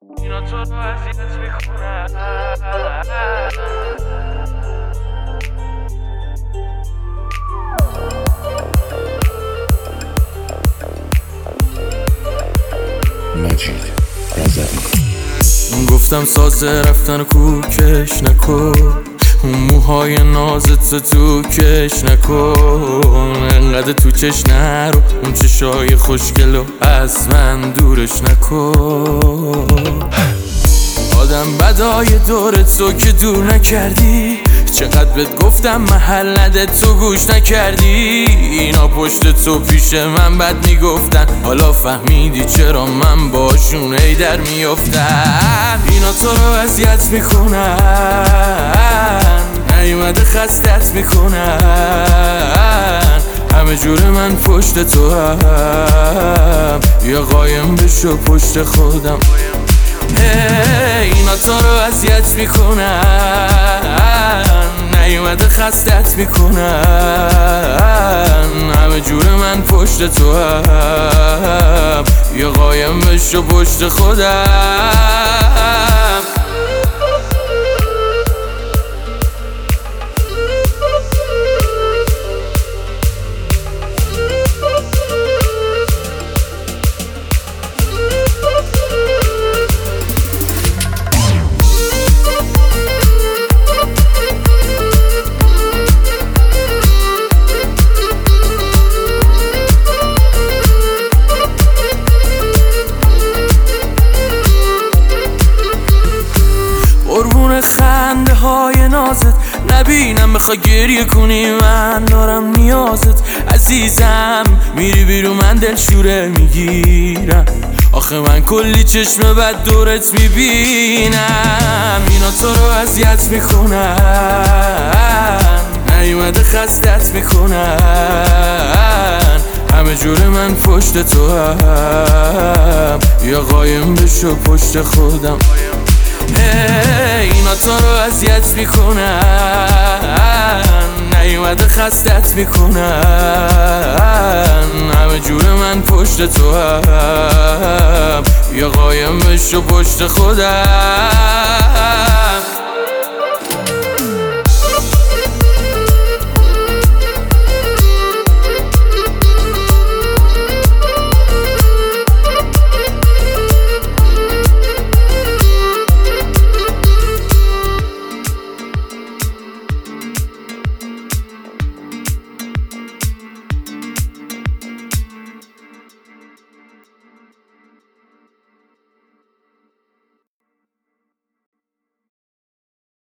اینا تو رو اذیت میکنن. مجید رضوی. گفتم سازه رفتن کوکش نکن، اون موهای نازت تو کش نکن، انقدر تو چش نرو، اون چشای خوشگلو از من دورش نکن. آدم بدای دورت تو که دور نکردی، چقدر بهت گفتم محل نده تو گوش نکردی. اینا پشت تو پیش من بد میگفتن، حالا فهمیدی چرا من باشون ای در میافتم. اینا تو رو اذیت میکنن، نیومده خستت میکنن، همه جور من پشت تو هم، یا قایم بشو پشت خودم. اینا تو رو اذیت میکنن، نیومده خستت میکنن، همه جور من پشت تو هم، یا قایم بشو پشت خودم. قربون خنده های نازت نبینم، بخوای گریه کنی من دارم نیازت. عزیزم میری بیرون من دلشوره میگیرم، آخه من کلی چشم بد دورت میبینم. اینا تو رو اذیت میکنن، نیومده خستت میکنن، همه جور من پشت تو هم، یا قایم بشو پشت خودم. اینا تو رو اذیت میکنن، نیومده خستت میکنن، همه جور من پشت تو هم، یا قایم بشو پشت خودم.